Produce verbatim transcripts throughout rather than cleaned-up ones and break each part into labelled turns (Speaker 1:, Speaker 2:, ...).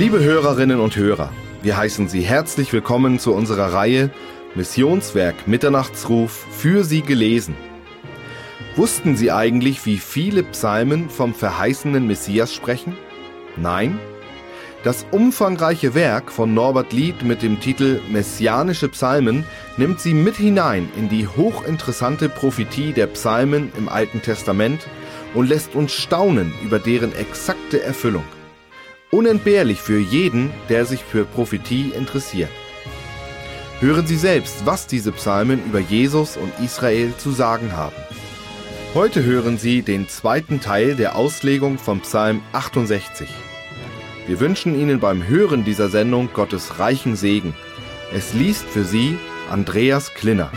Speaker 1: Liebe Hörerinnen und Hörer, wir heißen Sie herzlich willkommen zu unserer Reihe Missionswerk Mitternachtsruf für Sie gelesen. Wussten Sie eigentlich, wie viele Psalmen vom verheißenen Messias sprechen? Nein? Das umfangreiche Werk von Norbert Lied mit dem Titel Messianische Psalmen nimmt Sie mit hinein in die hochinteressante Prophetie der Psalmen im Alten Testament und lässt uns staunen über deren exakte Erfüllung. Unentbehrlich für jeden, der sich für Prophetie interessiert. Hören Sie selbst, was diese Psalmen über Jesus und Israel zu sagen haben. Heute hören Sie den zweiten Teil der Auslegung vom Psalm achtundsechzig. Wir wünschen Ihnen beim Hören dieser Sendung Gottes reichen Segen. Es liest für Sie Andreas Klinner.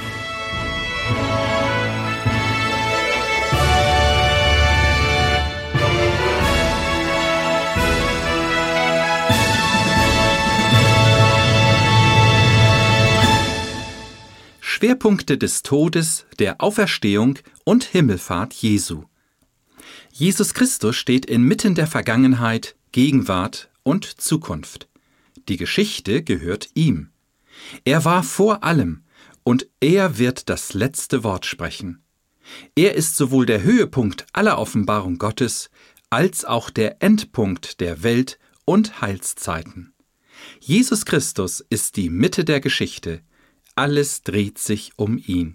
Speaker 2: Schwerpunkte des Todes, der Auferstehung und Himmelfahrt Jesu. Jesus Christus steht inmitten der Vergangenheit, Gegenwart und Zukunft. Die Geschichte gehört ihm. Er war vor allem und er wird das letzte Wort sprechen. Er ist sowohl der Höhepunkt aller Offenbarung Gottes als auch der Endpunkt der Welt- und Heilszeiten. Jesus Christus ist die Mitte der Geschichte. Alles dreht sich um ihn.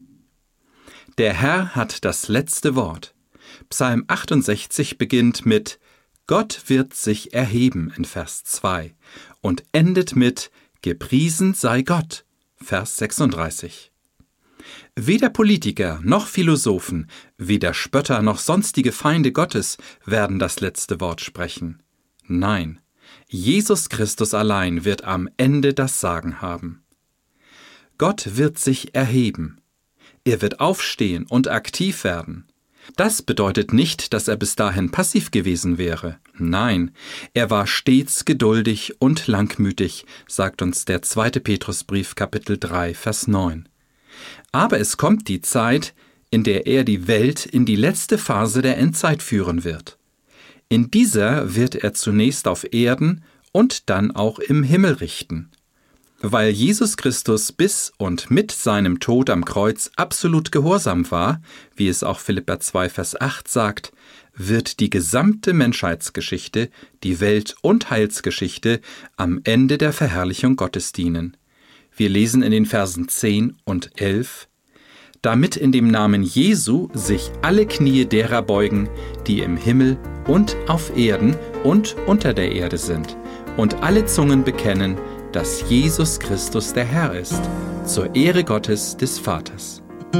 Speaker 2: Der Herr hat das letzte Wort. Psalm achtundsechzig beginnt mit Gott wird sich erheben in Vers zwei und endet mit Gepriesen sei Gott, Vers sechsunddreißig. Weder Politiker noch Philosophen, weder Spötter noch sonstige Feinde Gottes werden das letzte Wort sprechen. Nein, Jesus Christus allein wird am Ende das Sagen haben. Gott wird sich erheben. Er wird aufstehen und aktiv werden. Das bedeutet nicht, dass er bis dahin passiv gewesen wäre. Nein, er war stets geduldig und langmütig, sagt uns der zweite Petrusbrief Kapitel drei, Vers neun. Aber es kommt die Zeit, in der er die Welt in die letzte Phase der Endzeit führen wird. In dieser wird er zunächst auf Erden und dann auch im Himmel richten. Weil Jesus Christus bis und mit seinem Tod am Kreuz absolut gehorsam war, wie es auch Philipper zwei, Vers acht sagt, wird die gesamte Menschheitsgeschichte, die Welt- und Heilsgeschichte am Ende der Verherrlichung Gottes dienen. Wir lesen in den Versen zehn und elf, damit in dem Namen Jesu sich alle Knie derer beugen, die im Himmel und auf Erden und unter der Erde sind, und alle Zungen bekennen, dass Jesus Christus der Herr ist, zur Ehre Gottes des Vaters.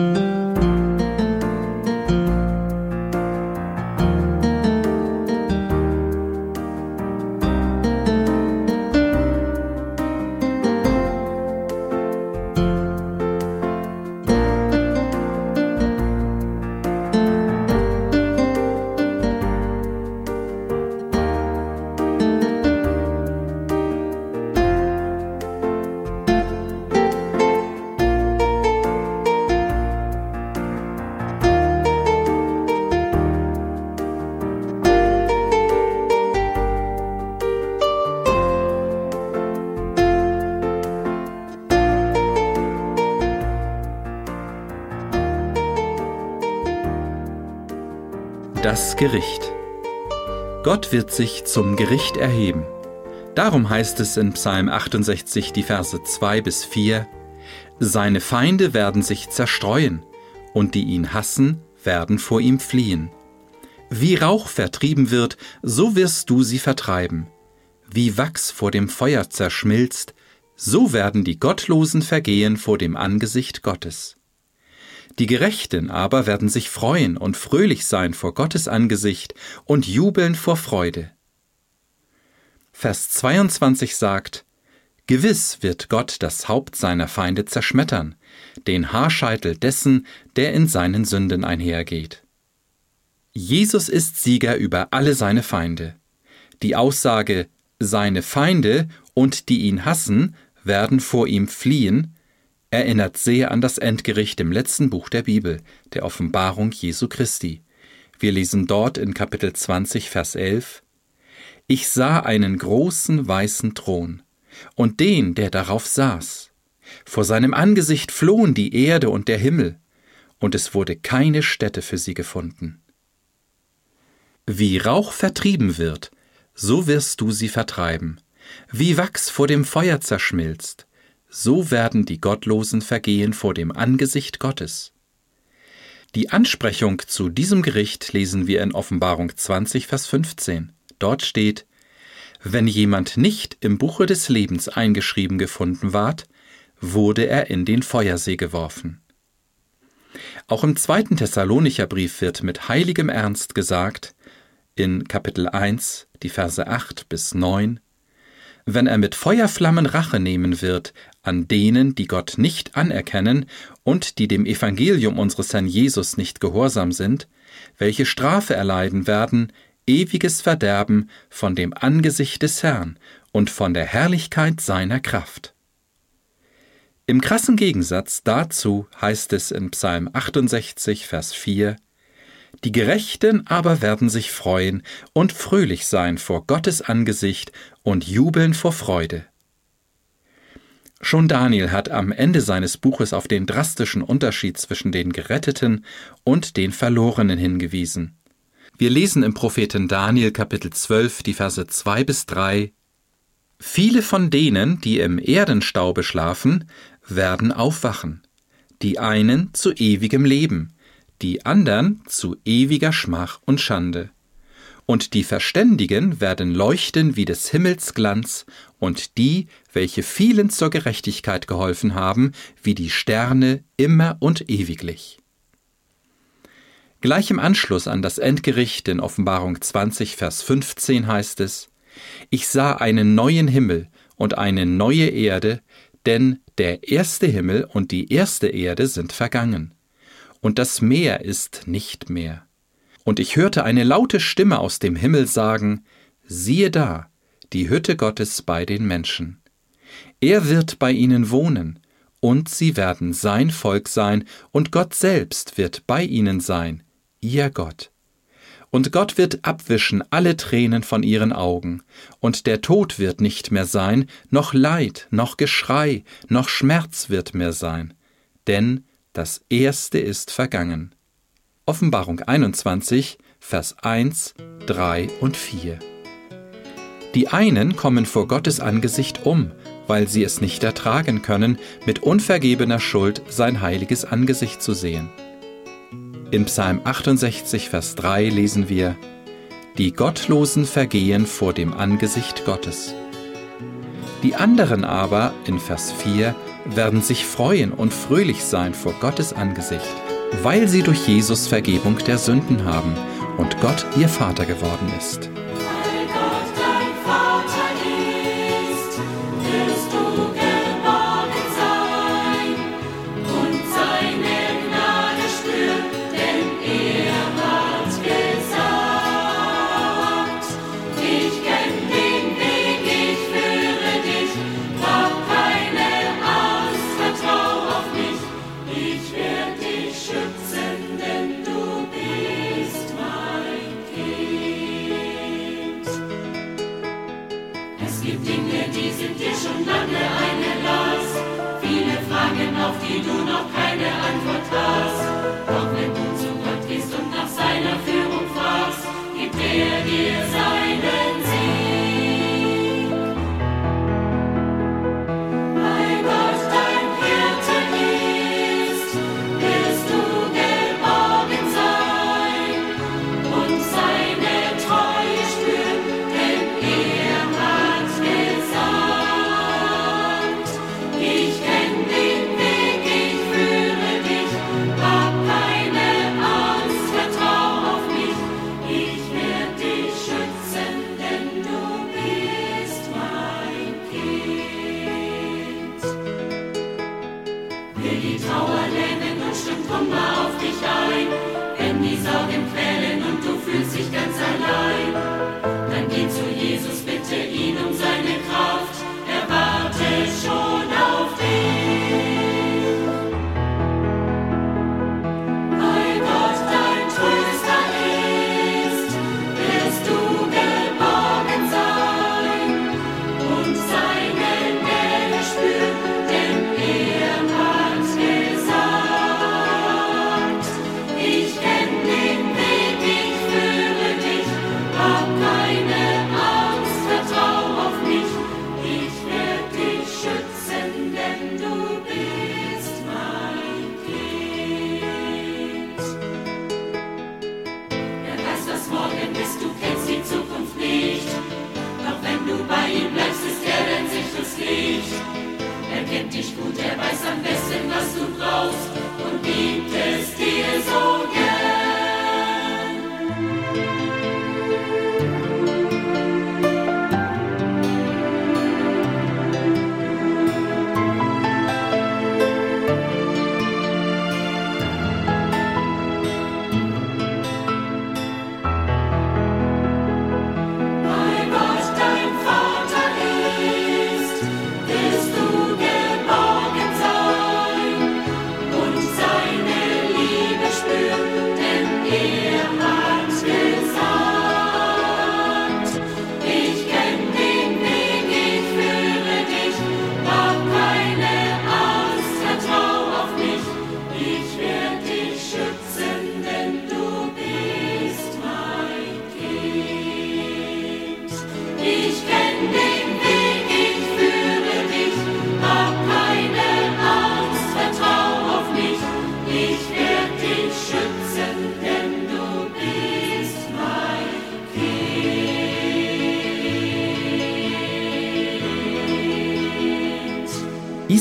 Speaker 2: Das Gericht. Gott wird sich zum Gericht erheben. Darum heißt es in Psalm achtundsechzig, die Verse zwei bis vier, Seine Feinde werden sich zerstreuen, und die ihn hassen, werden vor ihm fliehen. Wie Rauch vertrieben wird, so wirst du sie vertreiben. Wie Wachs vor dem Feuer zerschmilzt, so werden die Gottlosen vergehen vor dem Angesicht Gottes. Die Gerechten aber werden sich freuen und fröhlich sein vor Gottes Angesicht und jubeln vor Freude. Vers zweiundzwanzig sagt, Gewiss wird Gott das Haupt seiner Feinde zerschmettern, den Haarscheitel dessen, der in seinen Sünden einhergeht. Jesus ist Sieger über alle seine Feinde. Die Aussage, seine Feinde und die ihn hassen, werden vor ihm fliehen, erinnert sehr an das Endgericht im letzten Buch der Bibel, der Offenbarung Jesu Christi. Wir lesen dort in Kapitel zwanzig, Vers elf, Ich sah einen großen weißen Thron und den, der darauf saß. Vor seinem Angesicht flohen die Erde und der Himmel, und es wurde keine Stätte für sie gefunden. Wie Rauch vertrieben wird, so wirst du sie vertreiben. Wie Wachs vor dem Feuer zerschmilzt, so werden die Gottlosen vergehen vor dem Angesicht Gottes. Die Ansprechung zu diesem Gericht lesen wir in Offenbarung zwanzig, Vers fünfzehn. Dort steht: Wenn jemand nicht im Buche des Lebens eingeschrieben gefunden ward, wurde er in den Feuersee geworfen. Auch im zweiten Thessalonicher Brief wird mit heiligem Ernst gesagt, in Kapitel eins, die Verse acht bis neun, wenn er mit Feuerflammen Rache nehmen wird an denen, die Gott nicht anerkennen und die dem Evangelium unseres Herrn Jesus nicht gehorsam sind, welche Strafe erleiden werden, ewiges Verderben von dem Angesicht des Herrn und von der Herrlichkeit seiner Kraft. Im krassen Gegensatz dazu heißt es in Psalm achtundsechzig, Vers vier: Die Gerechten aber werden sich freuen und fröhlich sein vor Gottes Angesicht und jubeln vor Freude. Schon Daniel hat am Ende seines Buches auf den drastischen Unterschied zwischen den Geretteten und den Verlorenen hingewiesen. Wir lesen im Propheten Daniel Kapitel zwölf, die Verse zwei bis drei: Viele von denen, die im Erdenstaube schlafen, werden aufwachen, die einen zu ewigem Leben, die andern zu ewiger Schmach und Schande. Und die Verständigen werden leuchten wie des Himmels Glanz, und die, welche vielen zur Gerechtigkeit geholfen haben, wie die Sterne immer und ewiglich. Gleich im Anschluss an das Endgericht in Offenbarung zwanzig, Vers fünfzehn heißt es: Ich sah einen neuen Himmel und eine neue Erde, denn der erste Himmel und die erste Erde sind vergangen, und das Meer ist nicht mehr. Und ich hörte eine laute Stimme aus dem Himmel sagen: Siehe da, die Hütte Gottes bei den Menschen. Er wird bei ihnen wohnen, und sie werden sein Volk sein, und Gott selbst wird bei ihnen sein, ihr Gott. Und Gott wird abwischen alle Tränen von ihren Augen, und der Tod wird nicht mehr sein, noch Leid, noch Geschrei, noch Schmerz wird mehr sein, denn das Erste ist vergangen. Offenbarung einundzwanzig, Vers eins, drei und vier. Die einen kommen vor Gottes Angesicht um, weil sie es nicht ertragen können, mit unvergebener Schuld sein heiliges Angesicht zu sehen. Im Psalm achtundsechzig, Vers drei lesen wir: Die Gottlosen vergehen vor dem Angesicht Gottes. Die anderen aber, in Vers vier, werden sich freuen und fröhlich sein vor Gottes Angesicht, weil sie durch Jesus Vergebung der Sünden haben und Gott ihr Vater geworden ist.
Speaker 3: Die du noch keine Antwort hast. Doch wenn du zu Gott gehst und nach seiner Führung fragst, gibt er dir seinen Sieg. Weil Gott dein Hirte ist, wirst du geborgen sein und seine Treue spüren, denn er hat gesagt: Ich kenn den auf dich ein, wenn die Sorgen quälen und du fühlst dich ganz allein, dann geh zu Jesus, bitte ihn um seine Kraft, er wartet schon auf dich. Weil Gott dein Tröster ist, wirst du geborgen sein.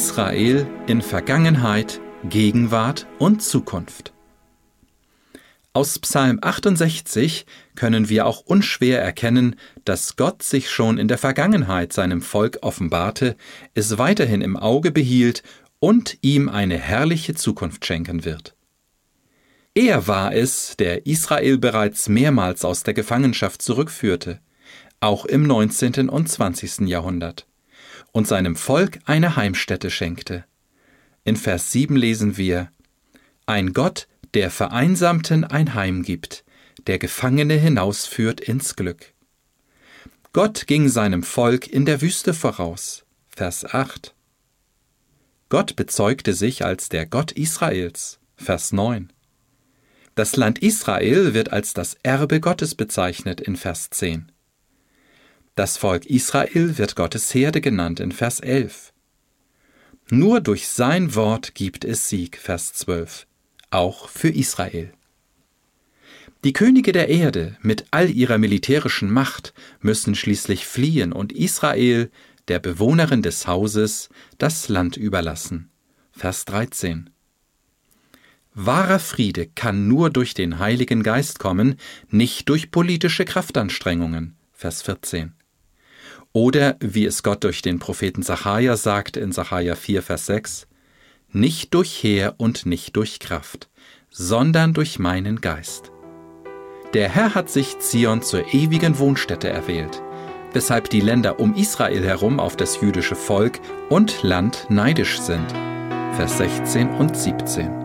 Speaker 2: Israel in Vergangenheit, Gegenwart und Zukunft. Aus Psalm achtundsechzig können wir auch unschwer erkennen, dass Gott sich schon in der Vergangenheit seinem Volk offenbarte, es weiterhin im Auge behielt und ihm eine herrliche Zukunft schenken wird. Er war es, der Israel bereits mehrmals aus der Gefangenschaft zurückführte, auch im neunzehnten und zwanzigsten Jahrhundert, und seinem Volk eine Heimstätte schenkte. In Vers sieben lesen wir: Ein Gott, der Vereinsamten ein Heim gibt, der Gefangene hinausführt ins Glück. Gott ging seinem Volk in der Wüste voraus. Vers acht. Gott bezeugte sich als der Gott Israels. Vers neun. Das Land Israel wird als das Erbe Gottes bezeichnet in Vers zehn. Das Volk Israel wird Gottes Herde genannt in Vers elf. Nur durch sein Wort gibt es Sieg, Vers zwölf, auch für Israel. Die Könige der Erde mit all ihrer militärischen Macht müssen schließlich fliehen und Israel, der Bewohnerin des Hauses, das Land überlassen. Vers dreizehn. Wahrer Friede kann nur durch den Heiligen Geist kommen, nicht durch politische Kraftanstrengungen. Vers vierzehn. Oder, wie es Gott durch den Propheten Sacharja sagt in Sacharja vier, Vers sechs, nicht durch Heer und nicht durch Kraft, sondern durch meinen Geist. Der Herr hat sich Zion zur ewigen Wohnstätte erwählt, weshalb die Länder um Israel herum auf das jüdische Volk und Land neidisch sind. Vers sechzehn und siebzehn.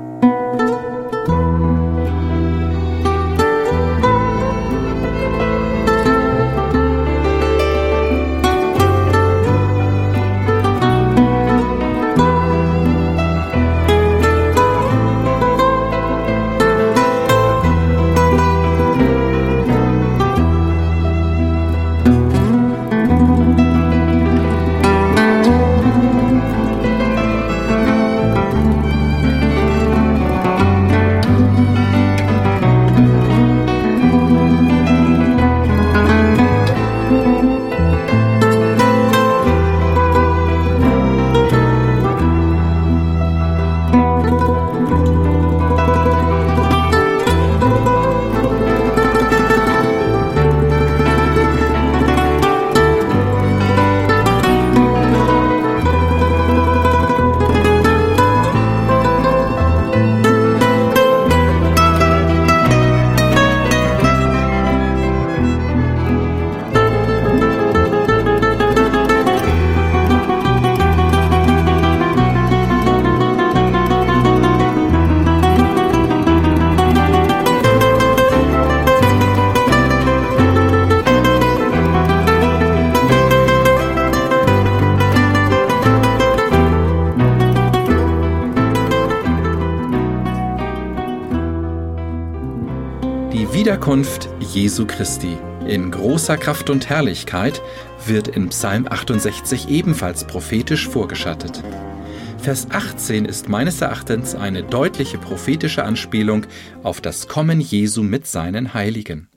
Speaker 2: Die Wiederkunft Jesu Christi in großer Kraft und Herrlichkeit wird in Psalm achtundsechzig ebenfalls prophetisch vorgeschattet. Vers achtzehn ist meines Erachtens eine deutliche prophetische Anspielung auf das Kommen Jesu mit seinen Heiligen.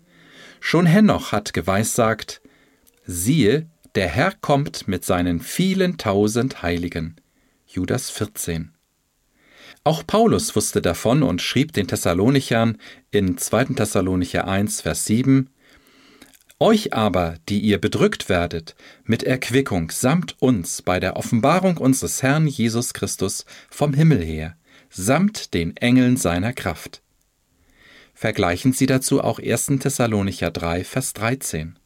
Speaker 2: Schon Henoch hat geweissagt: Siehe, der Herr kommt mit seinen vielen tausend Heiligen. Judas vierzehn. Auch Paulus wusste davon und schrieb den Thessalonichern in zweiten Thessalonicher eins, Vers sieben: Euch aber, die ihr bedrückt werdet, mit Erquickung samt uns bei der Offenbarung unseres Herrn Jesus Christus vom Himmel her, samt den Engeln seiner Kraft. Vergleichen Sie dazu auch ersten Thessalonicher drei, Vers dreizehn.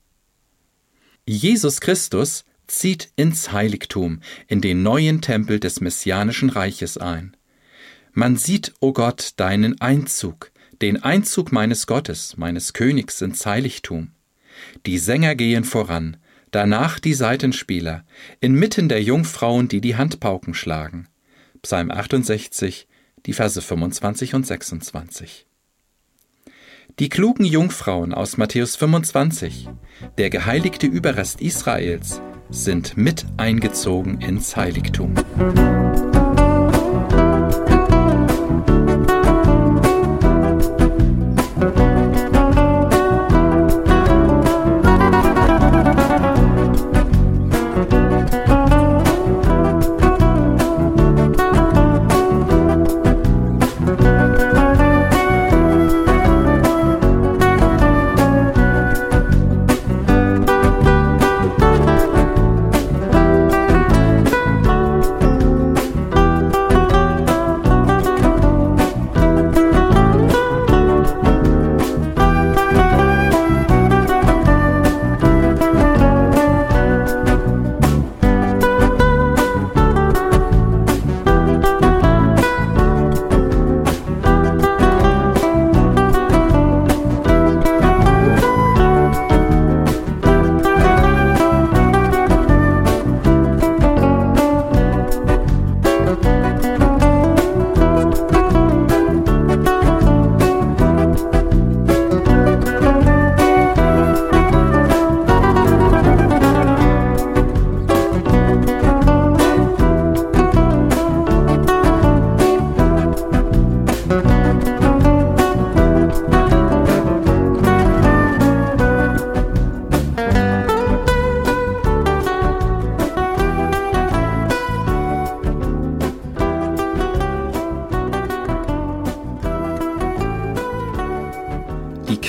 Speaker 2: Jesus Christus zieht ins Heiligtum, in den neuen Tempel des messianischen Reiches ein. Man sieht, o Gott, deinen Einzug, den Einzug meines Gottes, meines Königs ins Heiligtum. Die Sänger gehen voran, danach die Saitenspieler, inmitten der Jungfrauen, die die Handpauken schlagen. Psalm achtundsechzig, die Verse fünfundzwanzig und sechsundzwanzig. Die klugen Jungfrauen aus Matthäus fünfundzwanzig, der geheiligte Überrest Israels, sind mit eingezogen ins Heiligtum.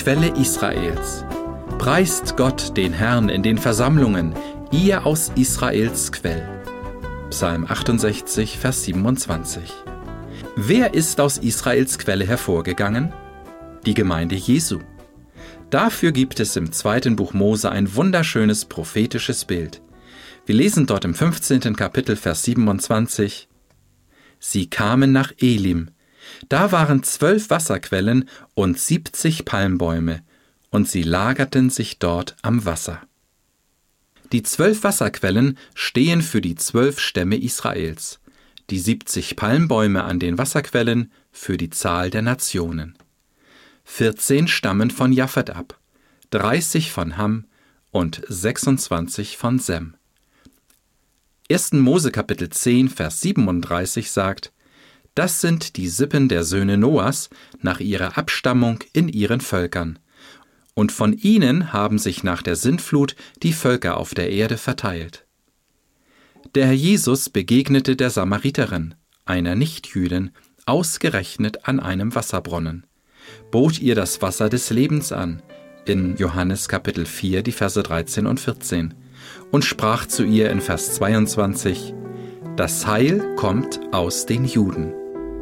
Speaker 2: Quelle Israels. Preist Gott, den Herrn, in den Versammlungen, ihr aus Israels Quell. Psalm achtundsechzig, Vers siebenundzwanzig. Wer ist aus Israels Quelle hervorgegangen? Die Gemeinde Jesu. Dafür gibt es im zweiten Buch Mose ein wunderschönes prophetisches Bild. Wir lesen dort im fünfzehnten Kapitel, Vers siebenundzwanzig. Sie kamen nach Elim. Da waren zwölf Wasserquellen und siebzig Palmbäume, und sie lagerten sich dort am Wasser. Die zwölf Wasserquellen stehen für die zwölf Stämme Israels, die siebzig Palmbäume an den Wasserquellen für die Zahl der Nationen. vierzehn stammen von Japhet ab, dreißig von Ham und sechsundzwanzig von Sem. ersten Mose Kapitel zehn, Vers siebenunddreißig sagt: Das sind die Sippen der Söhne Noahs nach ihrer Abstammung in ihren Völkern. Und von ihnen haben sich nach der Sintflut die Völker auf der Erde verteilt. Der Herr Jesus begegnete der Samariterin, einer Nichtjüdin, ausgerechnet an einem Wasserbrunnen, bot ihr das Wasser des Lebens an, in Johannes Kapitel vier, die Verse dreizehn und vierzehn, und sprach zu ihr in Vers zweiundzwanzig: Das Heil kommt aus den Juden.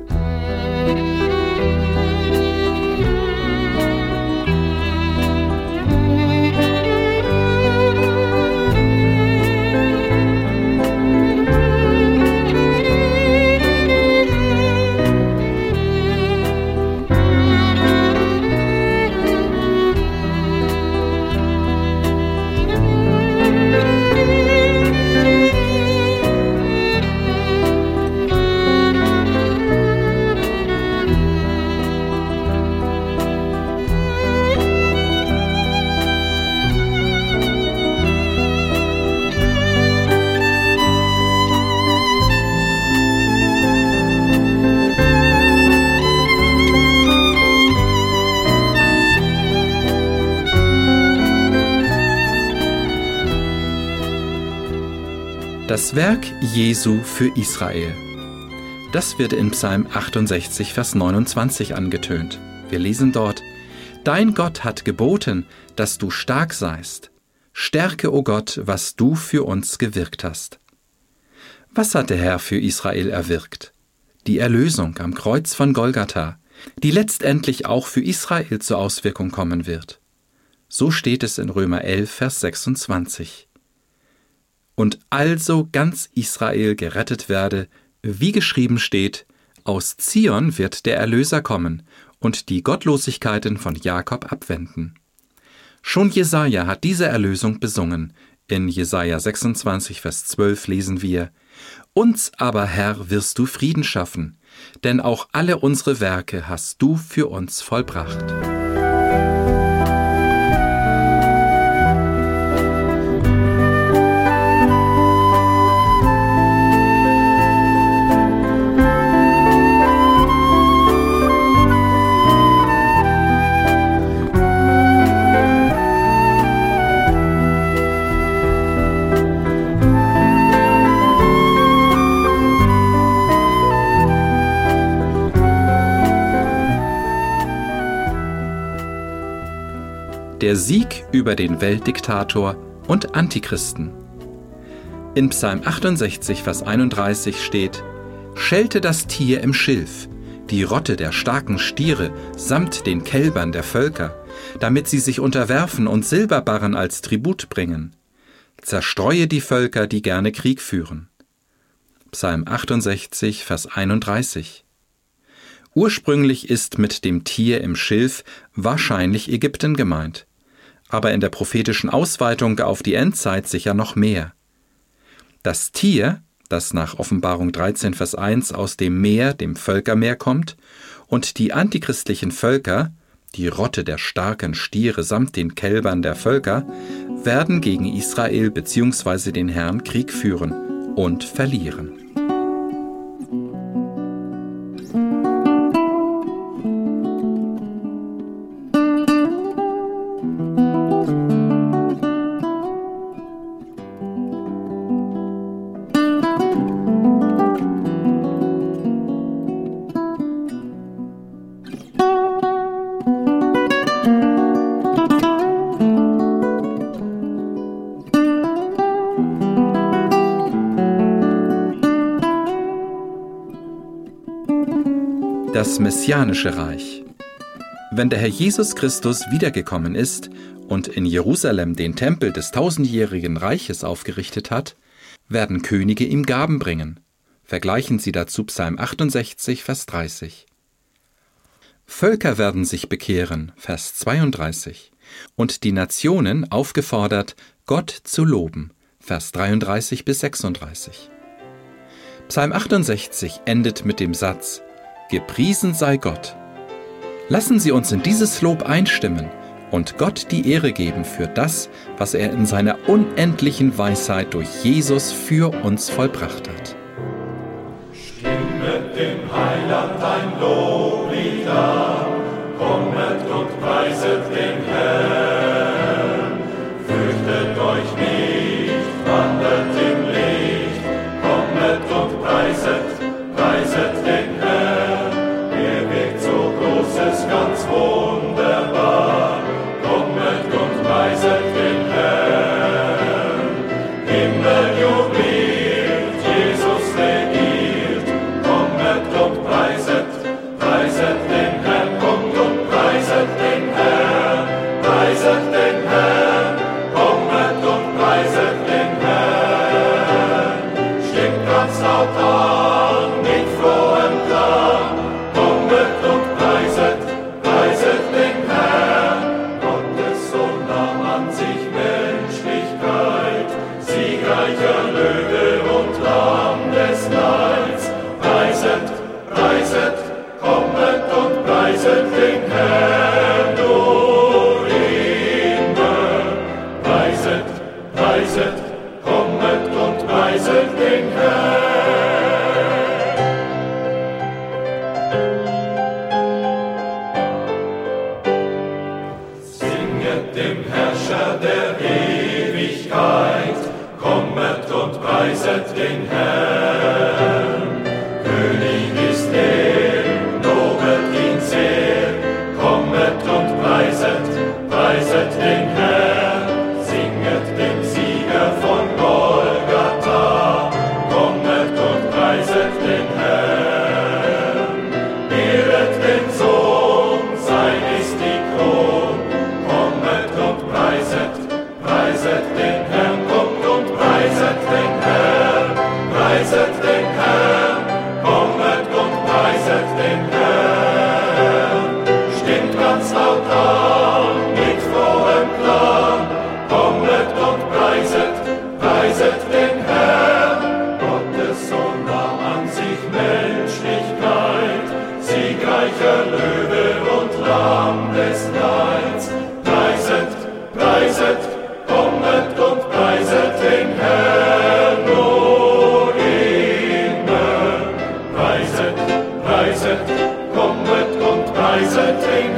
Speaker 2: Das Werk Jesu für Israel. Das wird in Psalm achtundsechzig, Vers neunundzwanzig angetönt. Wir lesen dort: Dein Gott hat geboten, dass du stark seist. Stärke, o Gott, was du für uns gewirkt hast. Was hat der Herr für Israel erwirkt? Die Erlösung am Kreuz von Golgatha, die letztendlich auch für Israel zur Auswirkung kommen wird. So steht es in Römer elf, Vers sechsundzwanzig. Und also ganz Israel gerettet werde, wie geschrieben steht: Aus Zion wird der Erlöser kommen und die Gottlosigkeiten von Jakob abwenden. Schon Jesaja hat diese Erlösung besungen. In Jesaja sechsundzwanzig, Vers zwölf lesen wir: Uns aber, Herr, wirst du Frieden schaffen, denn auch alle unsere Werke hast du für uns vollbracht. Der Sieg über den Weltdiktator und Antichristen. In Psalm achtundsechzig, Vers einunddreißig steht: Schelte das Tier im Schilf, die Rotte der starken Stiere samt den Kälbern der Völker, damit sie sich unterwerfen und Silberbarren als Tribut bringen. Zerstreue die Völker, die gerne Krieg führen. Psalm achtundsechzig, Vers einunddreißig. Ursprünglich ist mit dem Tier im Schilf wahrscheinlich Ägypten gemeint, aber in der prophetischen Ausweitung auf die Endzeit sicher noch mehr. Das Tier, das nach Offenbarung dreizehn, Vers eins aus dem Meer, dem Völkermeer kommt, und die antichristlichen Völker, die Rotte der starken Stiere samt den Kälbern der Völker, werden gegen Israel bzw. den Herrn Krieg führen und verlieren. Das Messianische Reich. Wenn der Herr Jesus Christus wiedergekommen ist und in Jerusalem den Tempel des tausendjährigen Reiches aufgerichtet hat, werden Könige ihm Gaben bringen. Vergleichen Sie dazu Psalm achtundsechzig, Vers dreißig. Völker werden sich bekehren, Vers zweiunddreißig, und die Nationen aufgefordert, Gott zu loben, Vers dreiunddreißig bis sechsunddreißig. Psalm achtundsechzig endet mit dem Satz: Gepriesen sei Gott. Lassen Sie uns in dieses Lob einstimmen und Gott die Ehre geben für das, was er in seiner unendlichen Weisheit durch Jesus für uns vollbracht hat.
Speaker 4: Stimmet dem Heiland ein Loblied an, kommet und preiset den Herrn. Fürchtet euch nicht, wandert im Licht, kommet und preiset, preiset den Herrn. Er wirkt so Großes, ganz wunderbar, kommet und preiset den Herrn. Himmel jubliert, Jesus regiert, kommet und preiset, preiset den Herrn, kommt und preiset den Herrn, preiset den Herrn, kommet und preiset den Herrn. Stimmt ganz laut an, mit frohem Klang, kommet und preiset, preiset den Herrn. Gottes Sohn nahm an sich Menschlichkeit, siegreicher Löwe und Lamm des Leids. Preiset, preiset, kommet und preiset den Herrn, du immer. Preiset, preiset, kommet und preiset den Herrn. Singet dem Herrscher der Ewigkeit, kommet und preiset den Herrn. König ist er, lobet ihn sehr, kommet und preiset, preiset den Herrn. Singet dem Sieger von Golgatha, kommet und preiset den Herrn. Ehret den Sohn, sein ist die Kron, kommet und preiset, preiset den Herrn, kommt und preiset den Herrn, preiset den Herrn, kommet und preiset den Herrn. Stimmt ganz laut an, mit frohem Klang, kommet und preiset, preiset den Herrn. Gottes Sohn nahm an sich Menschlichkeit, siegreicher Löwe und Lamm des Leids. Preiset, preiset, kommet und preiset den Herrn, nur immer. Preiset, preiset, kommet und preiset den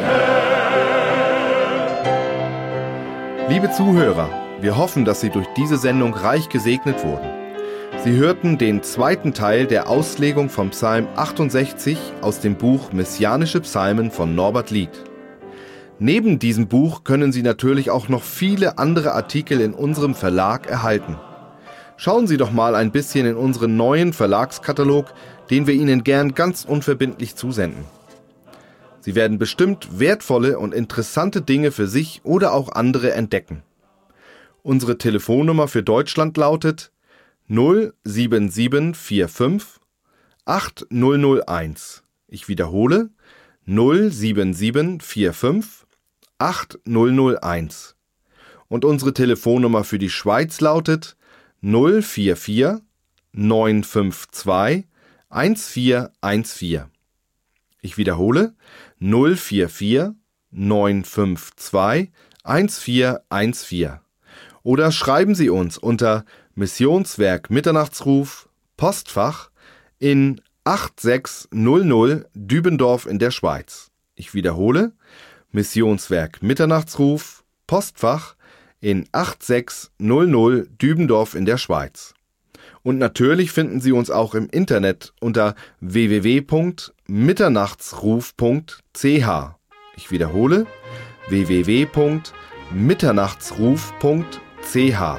Speaker 4: Herrn.
Speaker 1: Liebe Zuhörer, wir hoffen, dass Sie durch diese Sendung reich gesegnet wurden. Sie hörten den zweiten Teil der Auslegung vom Psalm achtundsechzig aus dem Buch Messianische Psalmen von Norbert Lied. Neben diesem Buch können Sie natürlich auch noch viele andere Artikel in unserem Verlag erhalten. Schauen Sie doch mal ein bisschen in unseren neuen Verlagskatalog, den wir Ihnen gern ganz unverbindlich zusenden. Sie werden bestimmt wertvolle und interessante Dinge für sich oder auch andere entdecken. Unsere Telefonnummer für Deutschland lautet null sieben sieben vier fünf acht null null eins. Ich wiederhole null sieben sieben vier fünf acht null null eins. Und unsere Telefonnummer für die Schweiz lautet null vier vier neun fünf zwei eins vier eins vier. Ich wiederhole null vier vier neun fünf zwei eins vier eins vier. Oder schreiben Sie uns unter Missionswerk Mitternachtsruf, Postfach in acht sechs null null Dübendorf in der Schweiz. Ich wiederhole Missionswerk Mitternachtsruf, Postfach in acht sechs null null Dübendorf in der Schweiz. Und natürlich finden Sie uns auch im Internet unter w w w punkt mitternachtsruf punkt c h. Ich wiederhole w w w punkt mitternachtsruf punkt c h.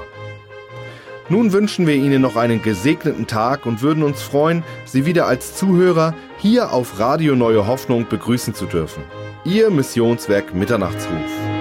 Speaker 1: Nun wünschen wir Ihnen noch einen gesegneten Tag und würden uns freuen, Sie wieder als Zuhörer hier auf Radio Neue Hoffnung begrüßen zu dürfen. Ihr Missionswerk Mitternachtsruf.